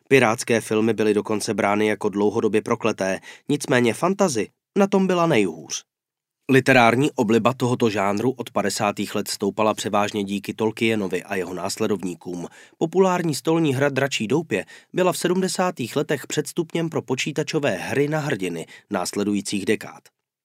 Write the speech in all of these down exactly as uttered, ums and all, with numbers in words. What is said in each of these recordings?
Pirátské filmy byly dokonce brány jako dlouhodobě prokleté, nicméně fantasy na tom byla nejhůř. Literární obliba tohoto žánru od padesátých let stoupala převážně díky Tolkienovi a jeho následovníkům. Populární stolní hra Dračí doupě byla v sedmdesátých letech předstupněm pro počítačové hry na hrdiny následujících dekád.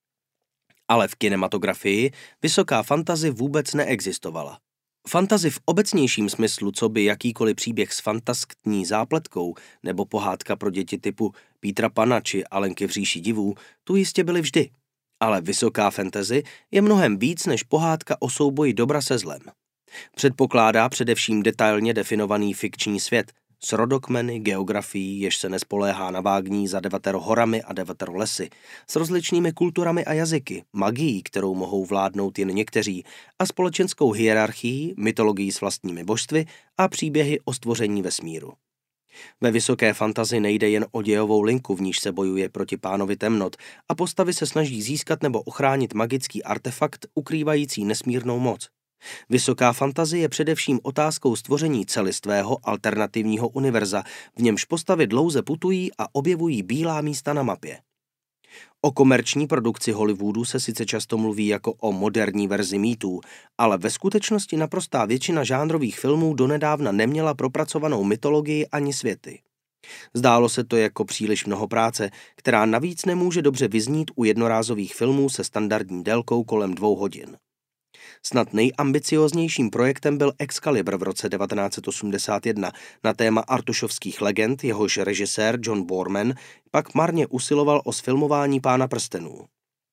Ale v kinematografii vysoká fantasy vůbec neexistovala. Fantasy v obecnějším smyslu, co by jakýkoliv příběh s fantaskní zápletkou nebo pohádka pro děti typu Petra Pana či Alenky v říši divů, tu jistě byly vždy. Ale vysoká fantasy je mnohem víc než pohádka o souboji dobra se zlem. Předpokládá především detailně definovaný fikční svět s rodokmeny, geografií, jež se nespoléhá na vágní za devatero horami a devatero lesy, s rozličnými kulturami a jazyky, magií, kterou mohou vládnout jen někteří, a společenskou hierarchií, mytologií s vlastními božstvy a příběhy o stvoření vesmíru. Ve vysoké fantasy nejde jen o dějovou linku, v níž se bojuje proti pánovi temnot a postavy se snaží získat nebo ochránit magický artefakt ukrývající nesmírnou moc. Vysoká fantasy je především otázkou stvoření celistvého alternativního univerza, v němž postavy dlouze putují a objevují bílá místa na mapě. O komerční produkci Hollywoodu se sice často mluví jako o moderní verzi mýtů, ale ve skutečnosti naprostá většina žánrových filmů donedávna neměla propracovanou mytologii ani světy. Zdálo se to jako příliš mnoho práce, která navíc nemůže dobře vyznít u jednorázových filmů se standardní délkou kolem dvou hodin. Snad nejambicióznějším projektem byl Excalibur v roce devatenáct set osmdesát jedna na téma artušovských legend, jehož režisér John Boorman pak marně usiloval o sfilmování Pána prstenů.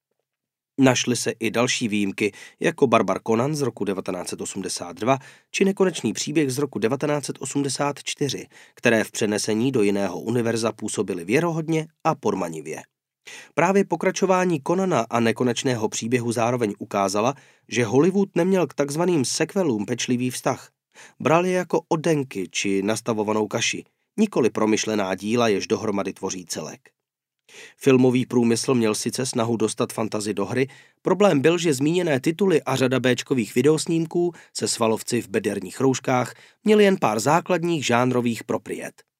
Našly se i další výjimky, jako Barbar Conan z roku devatenáct set osmdesát dva či Nekonečný příběh z roku devatenáct set osmdesát čtyři, které v přenesení do jiného univerza působily věrohodně a podmanivě. Právě pokračování Conana a Nekonečného příběhu zároveň ukázala, že Hollywood neměl k takzvaným sequelům pečlivý vztah. Bral je jako oddenky či nastavovanou kaši, nikoli promyšlená díla, jež dohromady tvoří celek. Filmový průmysl měl sice snahu dostat fantasy do hry, problém byl, že zmíněné tituly a řada béčkových videosnímků se svalovci v bederních rouškách měly jen pár základních žánrových propriet.